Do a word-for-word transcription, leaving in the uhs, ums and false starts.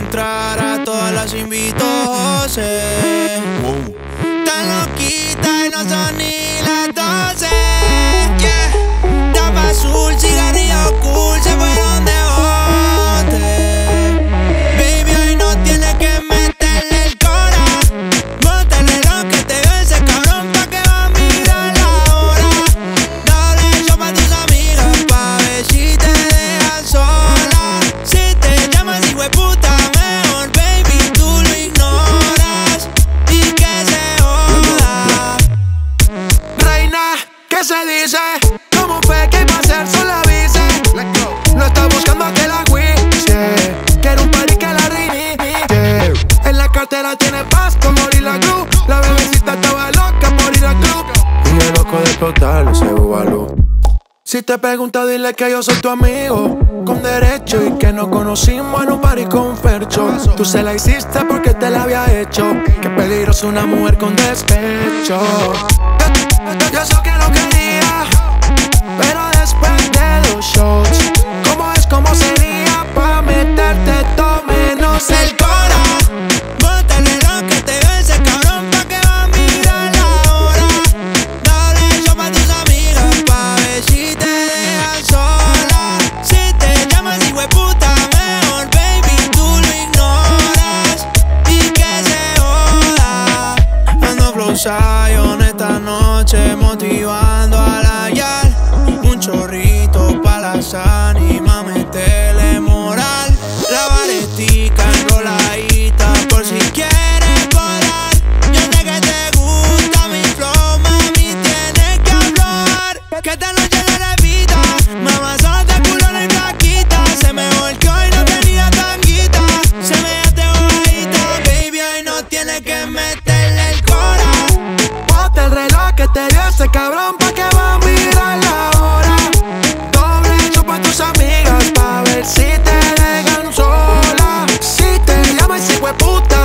entrar, a todas las invito, José. Wow. Tan loquita y no son ni las doce. Yeah. Tapa azul, cigarrillo cool, se fueron de bote. Baby, hoy no tienes que meterle el cora. Móntale lo que te ve ese cabrón pa' que va a mirar la hora. Dale yo pa' tus amigas pa' ver si te dejan sola. Si te llamas hijueputa, mejor baby tú lo ignoras y que se joda. Reina, ¿qué se dice? ¿Cómo fue que iba a ser sola avise? No está buscando que la guise. Quiero un party que la reinicie. En la cartera tiene paz como la Cruz. La bebecita estaba loca por ir al club y yo loco de explotarlo ese bubalú. Si te pregunta dile que yo soy tu amigo con derecho y que nos conocimos en un party con Fercho. Tú se la hiciste porque te la había hecho. Qué peligroso una mujer con despecho. Yo, yo sé que no quería, pero después de los shows, ¿cómo es, cómo sería pa' meterte todo menos el cora? Móntale lo que te ve ese cabrón pa' que va a mirar la hora. Dale yo pa' tus amigas pa' ver si te dejan sola. Si te llamas hijueputa, mejor baby tú lo ignoras y que se joda. Ando flow Zion esta noche motivando a la yal. Un chorrito pa' las ánimas, metele moral. La varetica enroladita por si quieres volar. Yo sé que te gusta mi flow, mami, tienes que hablar. Que esta noche la repita, mamá solta culona y flaquita. Se me volteó y no tenía tanguita. Se me hace bobadita, baby, hoy no tienes que meterle el cora. Ponte el reloj que te dio ese cabrón pa' que va a mirar la hora. Doble hecho pa' tus amigas pa' ver si te dejan sola. Si te llamas hijueputa,